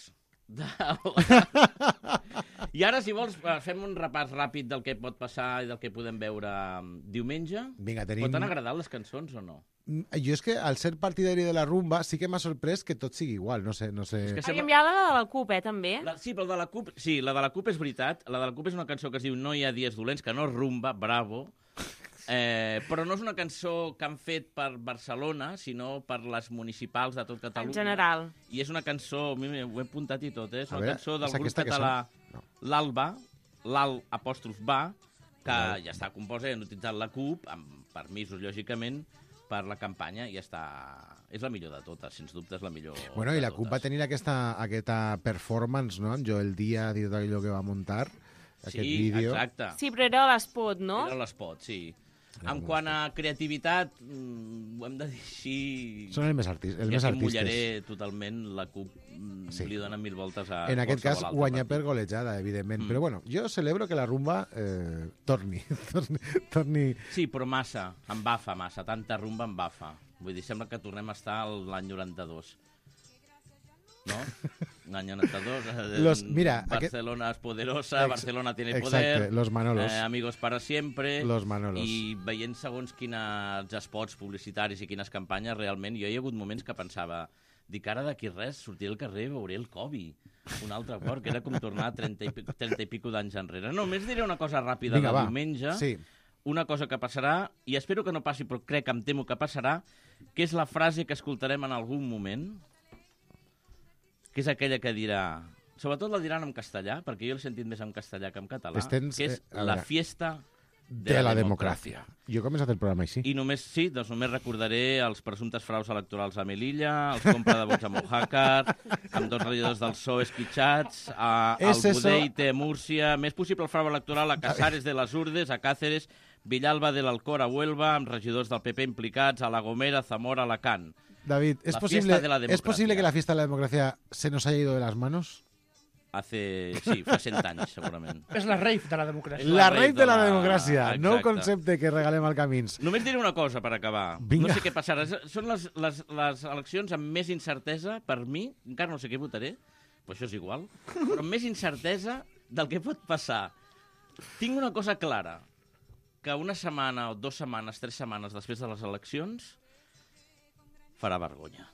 [SPEAKER 13] I ara, si vols, fem un repàs ràpid del que pot passar i del que podem veure diumenge.
[SPEAKER 2] Vinga, tenim...
[SPEAKER 13] Pot t'han agradat les cançons o no?
[SPEAKER 2] Jo és que, al ser partidari de la rumba, sí que m'ha sorprès que tot sigui igual, no sé...
[SPEAKER 7] Ha canviat la de la CUP, també?
[SPEAKER 13] Sí, però la de la CUP és veritat. La de la CUP és una cançó que es diu No hi ha dies dolents, que no és rumba, bravo. Però no és una cançó que han fet per Barcelona, sinó per les municipals de tot Catalunya.
[SPEAKER 7] En general.
[SPEAKER 13] I és una cançó, ho he apuntat i tot, és una cançó del grup català l'Alba, l'Alt_va, que ja està composa i han utilitzat la CUP, amb permisos, lògicament, per la campanya, i està... És la millor de totes, sens dubte és la millor.
[SPEAKER 2] Bueno, i la CUP va tenir aquesta performance, no?, amb Joel Díaz i tot allò que va muntar, aquest vídeo.
[SPEAKER 13] Sí, exacte.
[SPEAKER 7] Sí, però era l'espot, no?
[SPEAKER 13] Era l'espot, sí. En quant a creativitat, ho hem de dir així...
[SPEAKER 2] Són els més artistes.
[SPEAKER 13] Ja s'hi mullaré totalment, la CUP li dona 1000 voltes a...
[SPEAKER 2] En aquest cas, guanyar per golejada, evidentment. Però bueno, jo celebro que la rumba torni.
[SPEAKER 13] Sí, però massa, em bafa massa. Tanta rumba em bafa. Vull dir, sembla que tornem a estar l'any 92. ¿no? Año 92. Barcelona es poderosa, Barcelona tiene poder.
[SPEAKER 2] Exacte, los Manolos.
[SPEAKER 13] Amigos para siempre.
[SPEAKER 2] Los Manolos.
[SPEAKER 13] I veient segons quins spots publicitaris i quines campanyes, realment, jo hi ha hagut moments que pensava, dic, ara d'aquí res, sortiré al carrer i veuré el Kobe. Un altre cop, que era com tornar 30 i pico d'anys enrere. Només diré una cosa ràpida de diumenge.
[SPEAKER 2] Sí.
[SPEAKER 13] Una cosa que passarà, i espero que no passi, però crec que em temo que passarà, que és la frase que escoltarem en algun moment, que és aquella que dirà... Sobretot la diran en castellà, perquè jo l'he sentit més en castellà que en català, que és la fiesta de la democràcia.
[SPEAKER 2] Jo he començat el programa així.
[SPEAKER 13] I només recordaré els presumptes fraus electorals a Melilla, els compra de vots a Mojácar, amb 2 regidors del PSOE esquitxats, al Budeite, Múrcia... Més possible el frau electoral a Casares de las Urdes, a Cáceres, Villalba de l'Alcor, a Huelva, amb regidors del PP implicats, a La Gomera, Zamora, Alacant.
[SPEAKER 2] David, ¿es posible que la fiesta de la democracia se nos haya ido de las manos?
[SPEAKER 13] Sí, fa 100 anys, segurament.
[SPEAKER 5] És la rave de la democràcia.
[SPEAKER 2] La rave de la democràcia. Nou concepte que regalem al Camins.
[SPEAKER 13] Només diré una cosa per acabar.
[SPEAKER 2] Vinga.
[SPEAKER 13] No sé què passarà. Són les eleccions amb més incertesa, per mi, encara no sé què votaré, però això és igual, però amb més incertesa del que pot passar. Tinc una cosa clara, que una setmana o 2 setmanes, 3 setmanes després de les eleccions farà vergonya.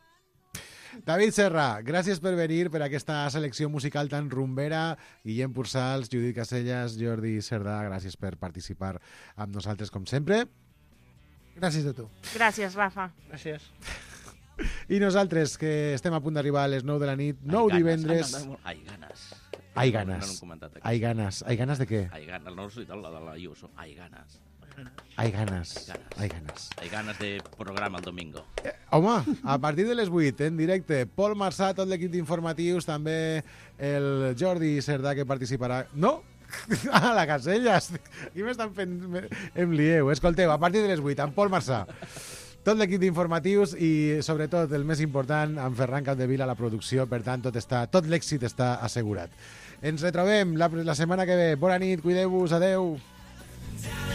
[SPEAKER 2] David Serra, gràcies per venir, per aquesta selecció musical tan rumbera. Guillem Pursals, Judit Casellas, Jordi Cerdà, gràcies per participar amb nosaltres, com sempre.
[SPEAKER 4] Gràcies a tu.
[SPEAKER 7] Gràcies, Rafa.
[SPEAKER 5] Gràcies.
[SPEAKER 2] I nosaltres, que estem a punt d'arribar a les 9 de la nit, 9 divendres...
[SPEAKER 13] Ai, ganes.
[SPEAKER 2] Ai, ganes.
[SPEAKER 13] No, comentat aquí.
[SPEAKER 2] Ai, ganes. Ai, ganes de què?
[SPEAKER 13] Ai, ganes. No sé, la de la Iuso. Ai, ganes.
[SPEAKER 2] Ai, ganes. Ai, ganes.
[SPEAKER 13] Ai, ganes de programa el domingo.
[SPEAKER 2] Home, a partir de les 8, en directe, Pol Marsà, tot l'equip d'informatius, també el Jordi Cerdà, que participarà... No? Ah, la Casellas. Aquí m'estan fent... Em lieu. Escolteu, a partir de les 8, amb Pol Marsà. Tot l'equip d'informatius i, sobretot, el més important, amb Ferran Capdevila a la producció. Per tant, tot l'èxit està assegurat. Ens retrobem la setmana que ve. Bona nit, cuideu-vos, adeu.